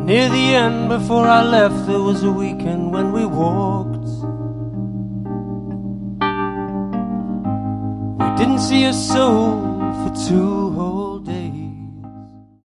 Near the end, before I left, there was a weekend when we walked. We didn't see a soul for 2